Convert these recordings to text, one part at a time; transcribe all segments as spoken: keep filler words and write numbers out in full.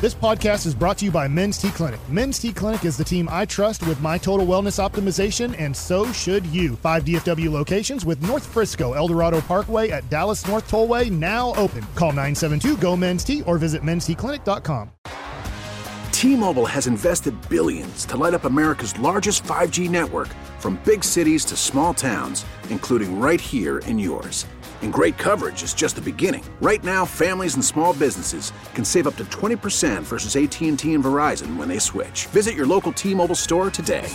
This podcast is brought to you by Men's T Clinic. Men's T Clinic is the team I trust with my total wellness optimization, and so should you. Five D F W locations with North Frisco, El Dorado Parkway at Dallas North Tollway now open. Call nine seven two, G O, MEN's T or visit mens t clinic dot com. T-Mobile has invested billions to light up America's largest five G network, from big cities to small towns, including right here in yours. And great coverage is just the beginning. Right now, families and small businesses can save up to twenty percent versus A T and T and Verizon when they switch. Visit your local T-Mobile store today.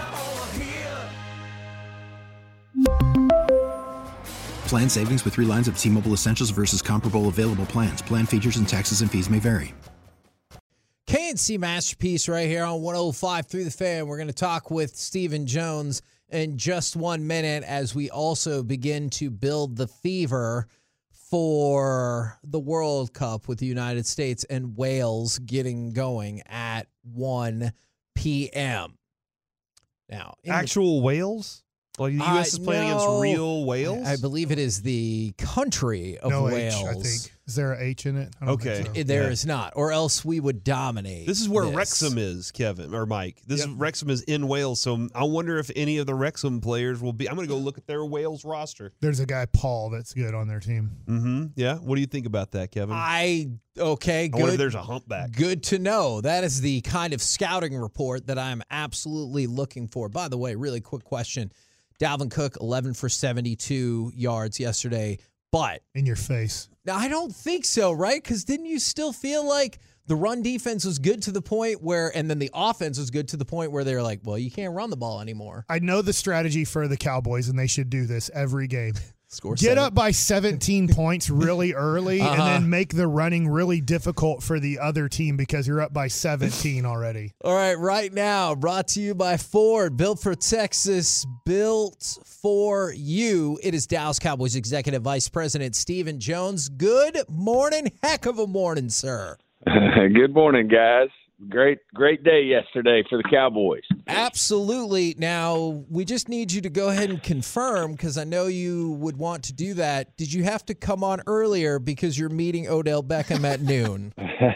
Plan savings with three lines of T-Mobile Essentials versus comparable available plans. Plan features and taxes and fees may vary. K and C Masterpiece right here on one oh five Through the Fan. We're going to talk with Stephen Jones in just one minute as we also begin to build the fever for the World Cup with the United States and Wales getting going at one p.m. Now, actual the, Wales? Well, the U S uh, is playing no, against real Wales? I believe it is the country of no Wales. H, I think. Is there an H in it? I don't okay. think so. There yeah. is not, or else we would dominate. This is where this. Wrexham is, Kevin, or Mike. This yep. is Wrexham is in Wales, so I wonder if any of the Wrexham players will be. I'm going to go look at their Wales roster. There's a guy, Paul, that's good on their team. Mm-hmm. Yeah. What do you think about that, Kevin? I, okay, good. I wonder if there's a humpback. Good to know. That is the kind of scouting report that I'm absolutely looking for. By the way, really quick question. Dalvin Cook, eleven for seventy-two yards yesterday, but in your face. Now, I don't think so, right? Because didn't you still feel like the run defense was good to the point where, and then the offense was good to the point where they're like, well, you can't run the ball anymore. I know the strategy for the Cowboys, and they should do this every game. Score Get seven. up by seventeen points really early, uh-huh. and then make the running really difficult for the other team because you're up by seventeen already. All right, right now, brought to you by Ford, built for Texas, built for you. It is Dallas Cowboys Executive Vice President Stephen Jones. Good morning. Heck of a morning, sir. Good morning, guys. Great, great day yesterday for the Cowboys. Absolutely. Now, we just need you to go ahead and confirm, because I know you would want to do that. Did you have to come on earlier because you're meeting Odell Beckham at noon?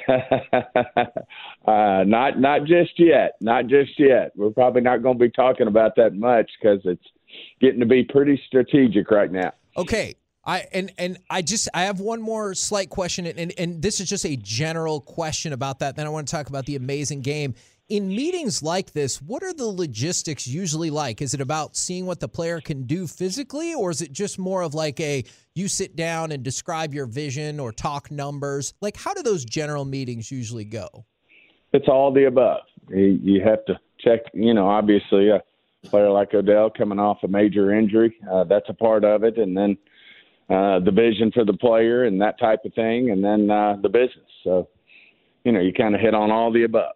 uh, not, not just yet. Not just yet. We're probably not going to be talking about that much because it's getting to be pretty strategic right now. Okay. I and and I just I have one more slight question, and, and and this is just a general question about that. Then I want to talk about the amazing game. In meetings like this, what are the logistics usually like? Is it about seeing what the player can do physically, or is it just more of like a you sit down and describe your vision or talk numbers? Like, how do those general meetings usually go? It's all the above. You, you have to check, you know, obviously a player like Odell coming off a major injury, uh, that's a part of it, and then Uh, the vision for the player and that type of thing, and then uh, the business. So, you know, you kind of hit on all the above.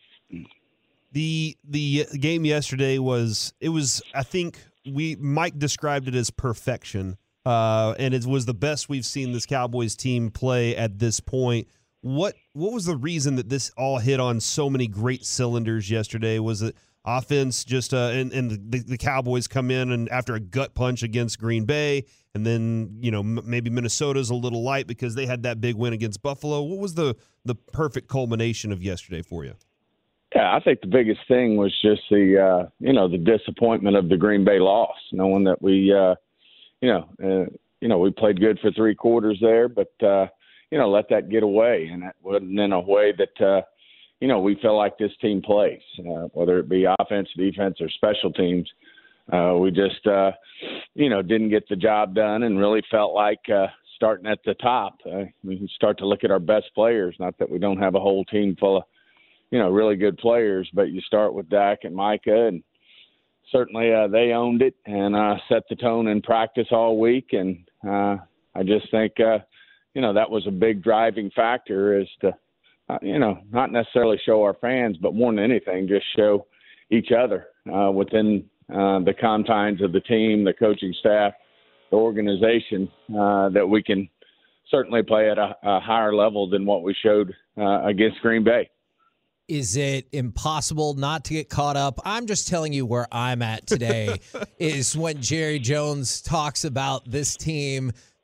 The the game yesterday was it was I think we Mike described it as perfection, uh, and it was the best we've seen this Cowboys team play at this point. What what was the reason that this all hit on so many great cylinders yesterday? Was it offense just uh, and, and the, the Cowboys come in and after a gut punch against Green Bay, and then, you know, m- maybe Minnesota's a little light because they had that big win against Buffalo. What was the, the perfect culmination of yesterday for you? Yeah, I think the biggest thing was just the, uh, you know, the disappointment of the Green Bay loss, knowing that we, uh, you know, uh, you know, we played good for three quarters there, but, uh, you know, let that get away. And that wasn't in a way that, uh, you know, we feel like this team plays, uh, whether it be offense, defense, or special teams. Uh, we just, uh, you know, didn't get the job done and really felt like uh, starting at the top. Uh, we start to look at our best players, not that we don't have a whole team full of, you know, really good players, but you start with Dak and Micah, and certainly uh, they owned it and uh, set the tone in practice all week. And uh, I just think, uh, you know, that was a big driving factor is to, Uh, you know, not necessarily show our fans, but more than anything, just show each other uh, within uh, the confines of the team, the coaching staff, the organization, uh, that we can certainly play at a, a higher level than what we showed uh, against Green Bay. Is it impossible not to get caught up? I'm just telling you where I'm at today is when Jerry Jones talks about this team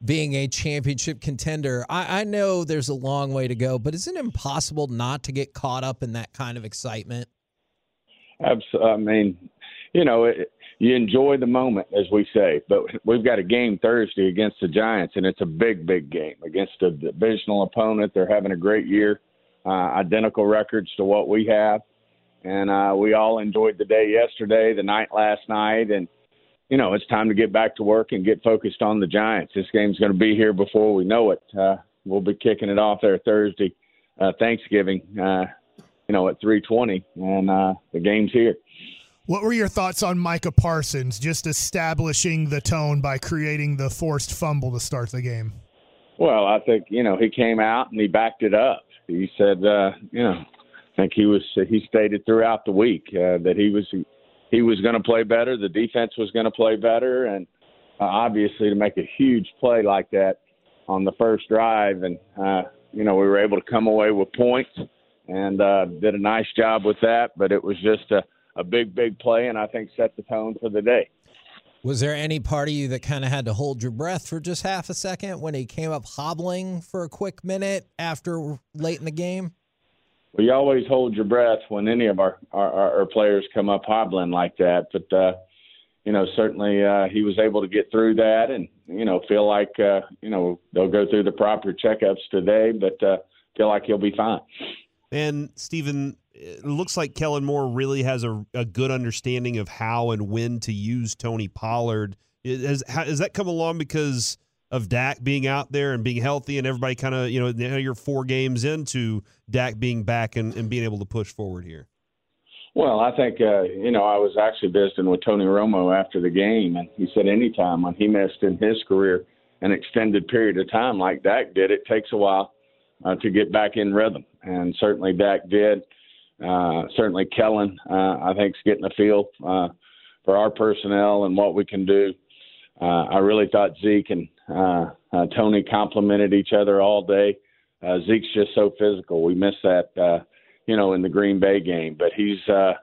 being a championship contender. I, I know there's a long way to go, but is it impossible not to get caught up in that kind of excitement? Absolutely. I mean, you know, it, you enjoy the moment, as we say, but we've got a game Thursday against the Giants, and it's a big, big game against a divisional opponent. They're having a great year, uh, identical records to what we have. And uh, we all enjoyed the day yesterday, the night last night, and, you know, it's time to get back to work and get focused on the Giants. This game's going to be here before we know it. Uh, we'll be kicking it off there Thursday, uh, Thanksgiving, uh, you know, at three twenty, and uh, the game's here. What were your thoughts on Micah Parsons just establishing the tone by creating the forced fumble to start the game? Well, I think, you know, he came out and he backed it up. He said, uh, you know, I think he was he stated throughout the week uh, that he was he, he was going to play better, the defense was going to play better, and uh, obviously to make a huge play like that on the first drive, and uh, you know, we were able to come away with points and uh, did a nice job with that, but it was just a a big, big play, and I think set the tone for the day. Was there any part of you that kind of had to hold your breath for just half a second when he came up hobbling for a quick minute after late in the game? Well, you always hold your breath when any of our, our, our players come up hobbling like that. But, uh, you know, certainly uh, he was able to get through that and, you know, feel like, uh, you know, they'll go through the proper checkups today, but uh, feel like he'll be fine. And, Stephen, it looks like Kellen Moore really has a, a good understanding of how and when to use Tony Pollard. Has, has that come along because of Dak being out there and being healthy and everybody kind of, you know, now you're four games into Dak being back and, and being able to push forward here? Well, I think, uh, you know, I was actually visiting with Tony Romo after the game, and he said anytime when he missed in his career an extended period of time like Dak did, it takes a while uh, to get back in rhythm. And certainly Dak did. Uh, certainly Kellen, uh, I think, is getting a feel uh, for our personnel and what we can do. Uh, I really thought Zeke and uh, uh, Tony complimented each other all day. Uh, Zeke's just so physical. We missed that, uh, you know, in the Green Bay game. But he's, uh,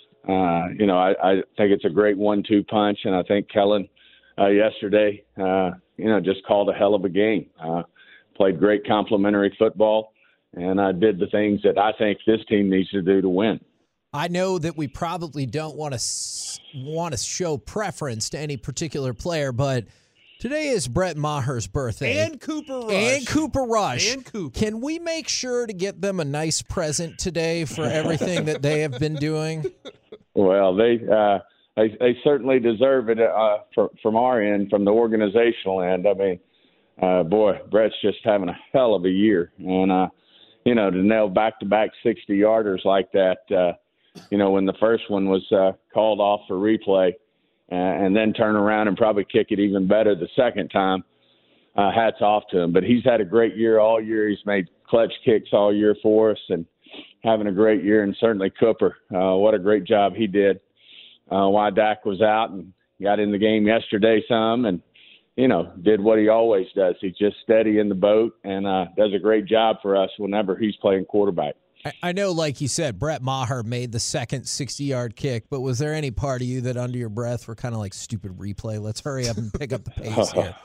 uh, you know, I, I think it's a great one two punch. And I think Kellen uh, yesterday, uh, you know, just called a hell of a game. Uh, played great complimentary football. And I did the things that I think this team needs to do to win. I know that we probably don't want to want to show preference to any particular player, but today is Brett Maher's birthday. And Cooper Rush. And Cooper Rush. And Cooper. Can we make sure to get them a nice present today for everything that they have been doing? Well, they uh, they, they certainly deserve it uh, for, from our end, from the organizational end. I mean, uh, boy, Brett's just having a hell of a year. And, uh, you know, to nail back-to-back sixty-yarders like that, uh, you know, when the first one was uh, called off for replay uh, and then turn around and probably kick it even better the second time, uh, hats off to him. But he's had a great year all year. He's made clutch kicks all year for us and having a great year. And certainly Cooper, uh, what a great job he did uh, while Dak was out and got in the game yesterday some and, you know, did what he always does. He's just steady in the boat and uh, does a great job for us whenever he's playing quarterback. I know, like you said, Brett Maher made the second sixty-yard kick, but was there any part of you that under your breath were kind of like, stupid replay? Let's hurry up and pick up the pace here.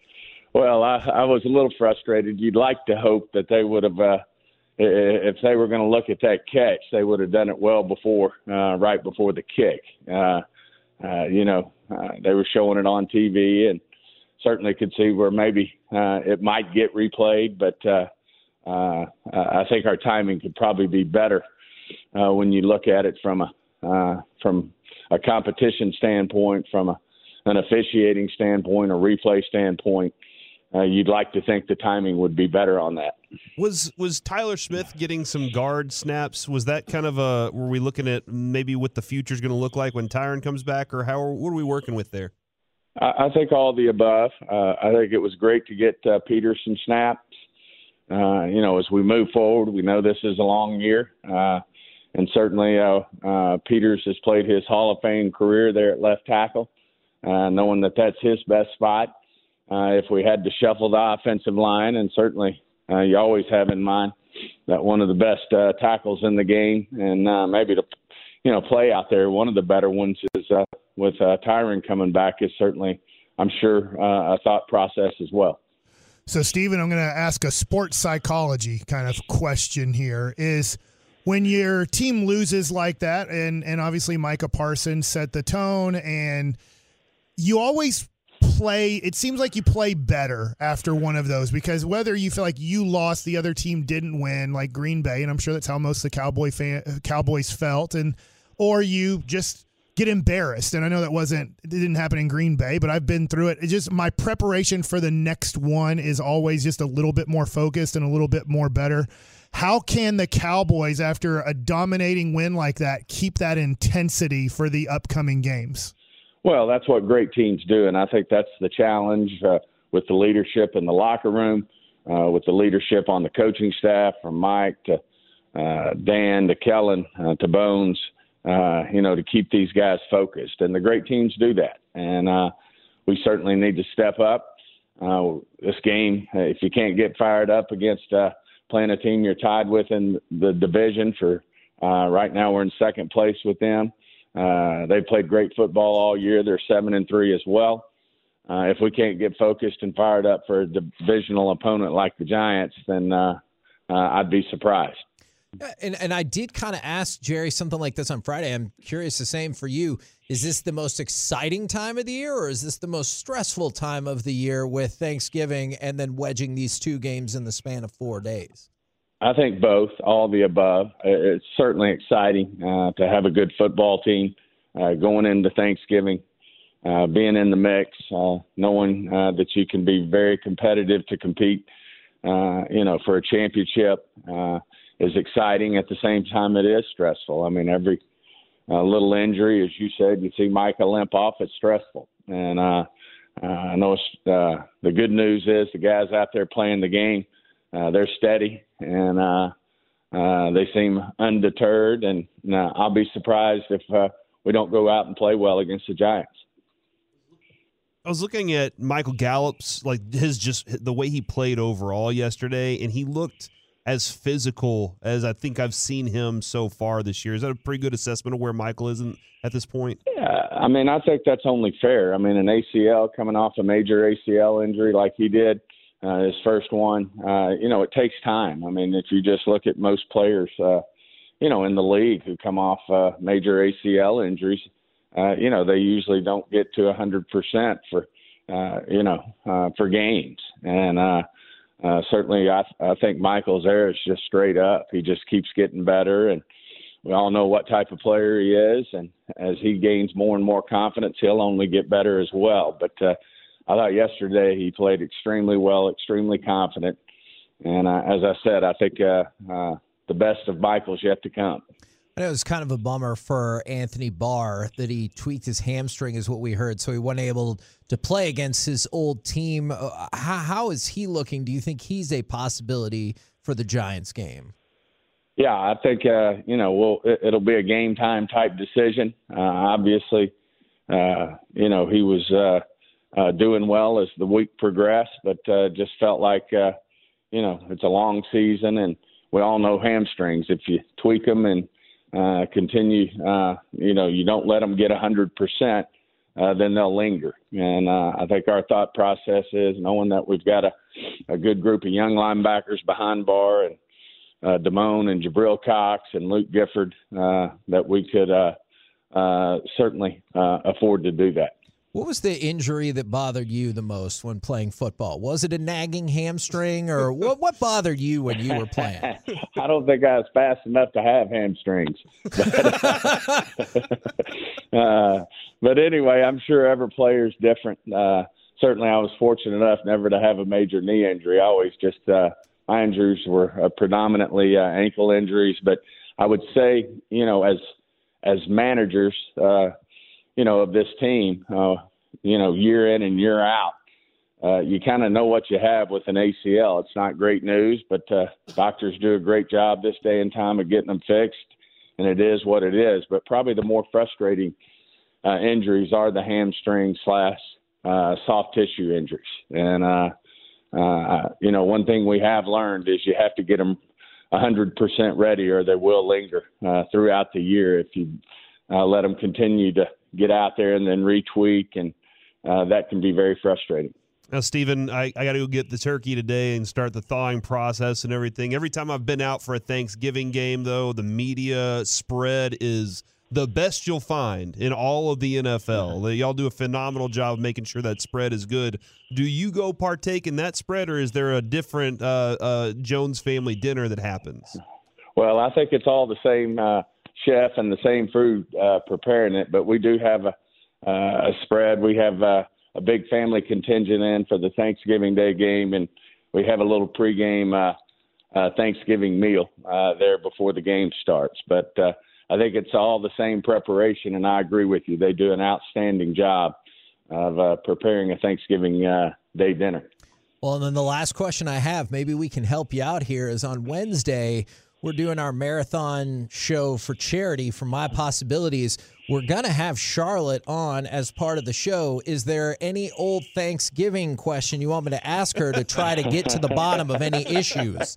Well, I, I was a little frustrated. You'd like to hope that they would have, uh, if they were going to look at that catch, they would have done it well before, uh, right before the kick. Uh, uh, you know, uh, they were showing it on T V and certainly could see where maybe uh, it might get replayed, but uh, uh, I think our timing could probably be better uh, when you look at it from a uh, from a competition standpoint, from a, an officiating standpoint, a replay standpoint. Uh, you'd like to think the timing would be better on that. Was was Tyler Smith getting some guard snaps? Was that kind of a? Were we looking at maybe what the future is going to look like when Tyron comes back, or how? What are we working with there? I think all the above. Uh, I think it was great to get uh, Peterson snaps. Uh, you know, as we move forward, we know this is a long year. Uh, and certainly uh, uh, Peters has played his Hall of Fame career there at left tackle, uh, knowing that that's his best spot. Uh, if we had to shuffle the offensive line, and certainly uh, you always have in mind that one of the best uh, tackles in the game and uh, maybe to, you know, play out there, one of the better ones is uh, with uh, Tyron coming back is certainly, I'm sure, uh, a thought process as well. So, Steven, I'm going to ask a sports psychology kind of question here. Is when your team loses like that, and, and obviously Micah Parsons set the tone, and you always play, it seems like you play better after one of those, because whether you feel like you lost, the other team didn't win, like Green Bay, and I'm sure that's how most of the Cowboy fan, Cowboys felt, and or you just get embarrassed. And I know that wasn't, it didn't happen in Green Bay, but I've been through it. It's just my preparation for the next one is always just a little bit more focused and a little bit more better. How can the Cowboys, after a dominating win like that, keep that intensity for the upcoming games? Well, that's what great teams do, and I think that's the challenge uh, with the leadership in the locker room, uh, with the leadership on the coaching staff, from Mike to uh, Dan to Kellen uh, to Bones, uh, you know, to keep these guys focused. And the great teams do that, and uh, we certainly need to step up. Uh, this game, if you can't get fired up against uh, playing a team you're tied with in the division for uh, right now, we're in second place with them. Uh, they played great football all year. They're seven and three as well. Uh, if we can't get focused and fired up for a divisional opponent like the Giants, then uh, uh, I'd be surprised. And and I did kind of ask Jerry something like this on Friday. I'm curious the same for you. Is this the most exciting time of the year, or is this the most stressful time of the year with Thanksgiving and then wedging these two games in the span of four days? I think both, all the above. It's certainly exciting uh, to have a good football team uh, going into Thanksgiving, uh, being in the mix, uh, knowing uh, that you can be very competitive to compete, uh, you know, for a championship uh, is exciting. At the same time, it is stressful. I mean, every uh, little injury, as you said, you see Micah limp off, it's stressful. And uh, uh, I know it's, uh, the good news is the guys out there playing the game, Uh, they're steady, and uh, uh, they seem undeterred. And uh, I'll be surprised if uh, we don't go out and play well against the Giants. I was looking at Michael Gallup's, like his just the way he played overall yesterday, and he looked as physical as I think I've seen him so far this year. Is that a pretty good assessment of where Michael is in, at this point? Yeah, I mean, I think that's only fair. I mean, an A C L, coming off a major A C L injury like he did, Uh, his first one, uh, you know, it takes time. I mean, if you just look at most players, uh, you know, in the league who come off uh, major A C L injuries, uh, you know, they usually don't get to one hundred percent for, uh, you know, uh, for games. And uh, uh, certainly I, I think Michael's there is just straight up. He just keeps getting better, and we all know what type of player he is. And as he gains more and more confidence, he'll only get better as well. But, uh, I thought yesterday he played extremely well, extremely confident. And uh, as I said, I think uh, uh, the best of Michael's yet to come. I know it was kind of a bummer for Anthony Barr that he tweaked his hamstring, is what we heard, so he wasn't able to play against his old team. Uh, how, how is he looking? Do you think he's a possibility for the Giants game? Yeah, I think, uh, you know, we'll, it, it'll be a game time type decision. Uh, obviously, uh, you know, he was uh, – Uh, doing well as the week progressed, but uh, just felt like, uh, you know, it's a long season, and we all know hamstrings. If you tweak them and uh, continue, uh, you know, you don't let them get one hundred percent, uh, then they'll linger. And uh, I think our thought process is, knowing that we've got a, a good group of young linebackers behind Barr, and uh, Damone and Jabril Cox and Luke Gifford, uh, that we could uh, uh, certainly uh, afford to do that. What was the injury that bothered you the most when playing football? Was it a nagging hamstring, or what, what bothered you when you were playing? I don't think I was fast enough to have hamstrings. But, uh, but anyway, I'm sure every player's different. Uh, certainly I was fortunate enough never to have a major knee injury. I always just, uh, my injuries were uh, predominantly uh, ankle injuries. But I would say, you know, as as managers, uh, you know, of this team, uh, you know, year in and year out, uh, you kind of know what you have with an A C L. It's not great news, but uh, doctors do a great job this day and time of getting them fixed, and it is what it is. But probably the more frustrating uh, injuries are the hamstring slash uh, soft tissue injuries. And, uh, uh, you know, one thing we have learned is you have to get them one hundred percent ready, or they will linger uh, throughout the year if you uh, let them continue to get out there and then retweak, and uh, that can be very frustrating. Now, Steven, I, I got to go get the turkey today and start the thawing process and everything. Every time I've been out for a Thanksgiving game, though, the media spread is the best you'll find in all of the N F L. Y'all do a phenomenal job of making sure that spread is good. Do you go partake in that spread, or is there a different uh, uh, Jones family dinner that happens? Well, I think it's all the same uh, chef and the same food uh, preparing it, but we do have a, uh, a spread. We have uh, a big family contingent in for the Thanksgiving Day game, and we have a little pregame uh, uh, Thanksgiving meal uh, there before the game starts. But uh, I think it's all the same preparation, and I agree with you. They do an outstanding job of uh, preparing a Thanksgiving uh, Day dinner. Well, and then the last question I have, maybe we can help you out here, is on Wednesday, we're doing our marathon show for charity for My Possibilities. We're going to have Charlotte on as part of the show. Is there any old Thanksgiving question you want me to ask her to try to get to the bottom of any issues?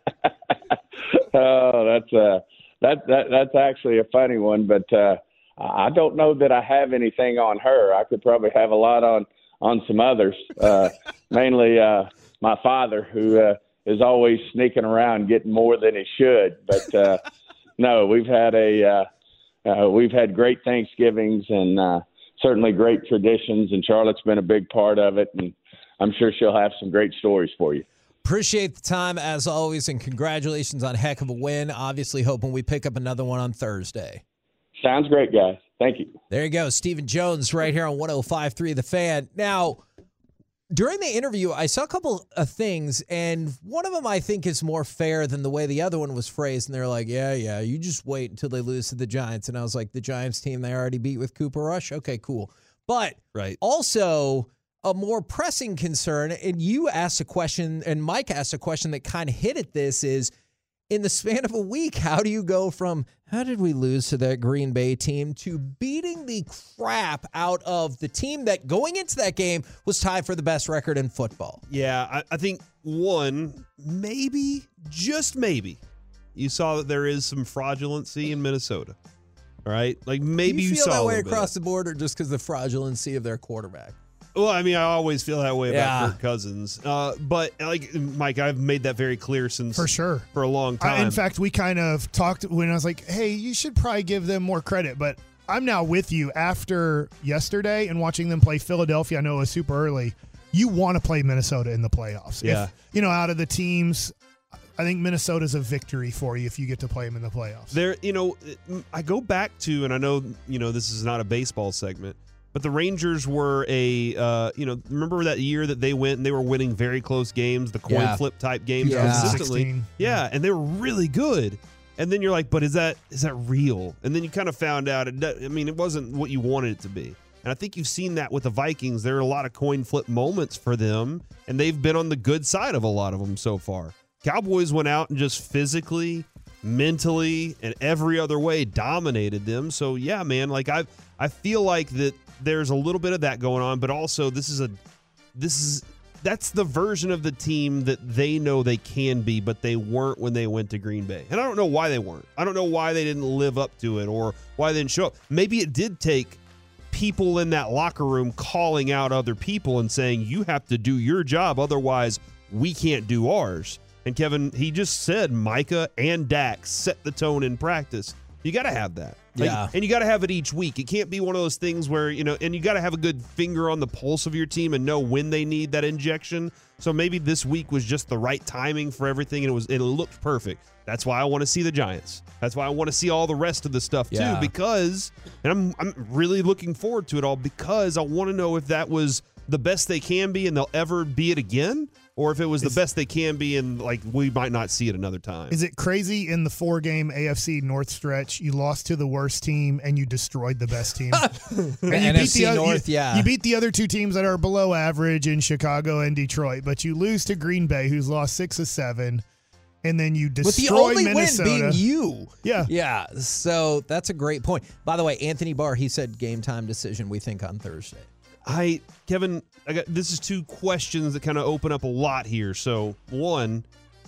Oh, that's uh, that, that that's actually a funny one, but uh, I don't know that I have anything on her. I could probably have a lot on, on some others, uh, mainly uh, my father, who uh, is always sneaking around getting more than he should. But uh, no, we've had a uh, uh, we've had great Thanksgivings and uh, certainly great traditions, and Charlotte's been a big part of it, and I'm sure she'll have some great stories for you. Appreciate the time, as always, and congratulations on a heck of a win. Obviously, hoping we pick up another one on Thursday. Sounds great, guys. Thank you. There you go. Stephen Jones right here on one oh five point three The Fan. Now, during the interview, I saw a couple of things, and one of them I think is more fair than the way the other one was phrased. And they're like, yeah, yeah, you just wait until they lose to the Giants. And I was like, the Giants team they already beat with Cooper Rush? Okay, cool. But right. also a more pressing concern, and you asked a question, and Mike asked a question that kind of hit at this, is in the span of a week, how do you go from how did we lose to that Green Bay team to beating the crap out of the team that going into that game was tied for the best record in football? Yeah, I, I think, one, maybe, just maybe, you saw that there is some fraudulency in Minnesota. All right? Like, maybe you, you feel saw that a way little across bit. the board, or just because of the fraudulency of their quarterback? Well, I mean, I always feel that way about Yeah. Kirk Cousins. Uh, but, like, Mike, I've made that very clear since For sure. for a long time. I, in fact, we kind of talked when I was like, hey, you should probably give them more credit. But I'm now with you after yesterday and watching them play Philadelphia. I know it was super early. You want to play Minnesota in the playoffs. Yeah. If, you know, out of the teams, I think Minnesota's a victory for you if you get to play them in the playoffs. There, you know, I go back to, and I know, you know, this is not a baseball segment, but the Rangers were a, uh, you know, remember that year that they went and they were winning very close games, the coin Yeah. flip type games Yeah. consistently. sixteen. Yeah, and they were really good. And then you're like, but is that is that real? And then you kind of found out, it, I mean, it wasn't what you wanted it to be. And I think you've seen that with the Vikings. There are a lot of coin flip moments for them, and they've been on the good side of a lot of them so far. Cowboys went out and just physically, mentally, and every other way dominated them. So, yeah, man, like I I feel like that there's a little bit of that going on, but also this is a this is that's the version of the team that they know they can be, but they weren't when they went to Green Bay. And I don't know why they weren't. I don't know why they didn't live up to it or why they didn't show up. Maybe it did take people in that locker room calling out other people and saying, you have to do your job, otherwise we can't do ours. And Kevin, he just said Micah and Dak set the tone in practice. You got to have that. Like, Yeah. And you got to have it each week. It can't be one of those things where, you know, and you got to have a good finger on the pulse of your team and know when they need that injection. So maybe this week was just the right timing for everything, and it was it looked perfect. That's why I want to see the Giants. That's why I want to see all the rest of the stuff Yeah. too, because, and I'm I'm really looking forward to it all because I want to know if that was the best they can be and they'll ever be it again, or if it was the best they can be and like we might not see it another time. Is it crazy in the four-game A F C North stretch, you lost to the worst team and you destroyed the best team? and you N F C the, oth- North, you, yeah. You beat the other two teams that are below average in Chicago and Detroit, but you lose to Green Bay, who's lost six of seven, and then you destroy With the only Minnesota. win being you. Yeah. Yeah. So that's a great point. By the way, Anthony Barr, he said game time decision, we think, on Thursday. I, Kevin, I got this is two questions that kind of open up a lot here. So, one,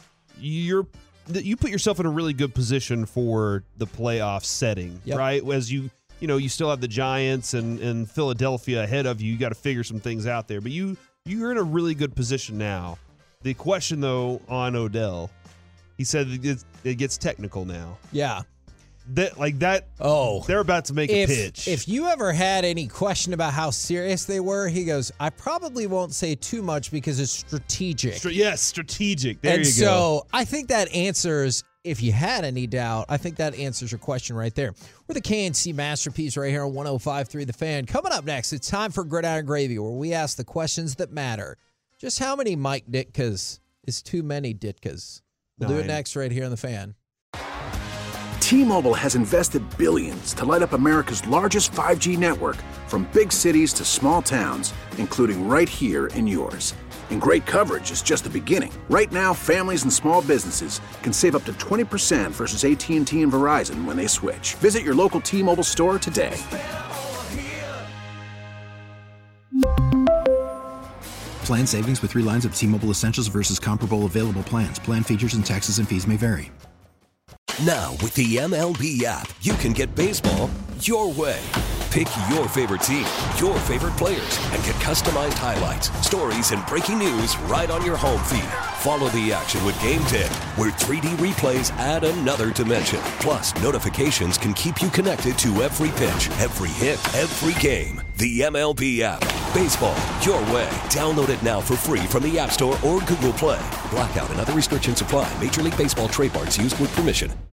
you're you put yourself in a really good position for the playoff setting, Yep. right? As you, you know, you still have the Giants and, and Philadelphia ahead of you. You got to figure some things out there, but you you're in a really good position now. The question, though, on Odell, he said it gets, it gets technical now. Yeah. That like that. Oh, they're about to make if, a pitch. If you ever had any question about how serious they were, he goes, I probably won't say too much because it's strategic. Str- yes, strategic. There and you so go. So I think that answers, if you had any doubt, I think that answers your question right there. We're the K N C Masterpiece right here on one oh five point three The Fan. Coming up next, it's time for Gridiron Gravy, where we ask the questions that matter. Just how many Mike Ditkas is too many Ditkas? We'll Nine. do it next right here on The Fan. T-Mobile has invested billions to light up America's largest five G network, from big cities to small towns, including right here in yours. And great coverage is just the beginning. Right now, families and small businesses can save up to twenty percent versus A T and T and Verizon when they switch. Visit your local T-Mobile store today. Plan savings with three lines of T-Mobile Essentials versus comparable available plans. Plan features and taxes and fees may vary. Now, with the M L B app, you can get baseball your way. Pick your favorite team, your favorite players, and get customized highlights, stories, and breaking news right on your home feed. Follow the action with Game Day, where three D replays add another dimension. Plus, notifications can keep you connected to every pitch, every hit, every game. The M L B app. Baseball your way. Download it now for free from the App Store or Google Play. Blackout and other restrictions apply. Major League Baseball trademarks used with permission.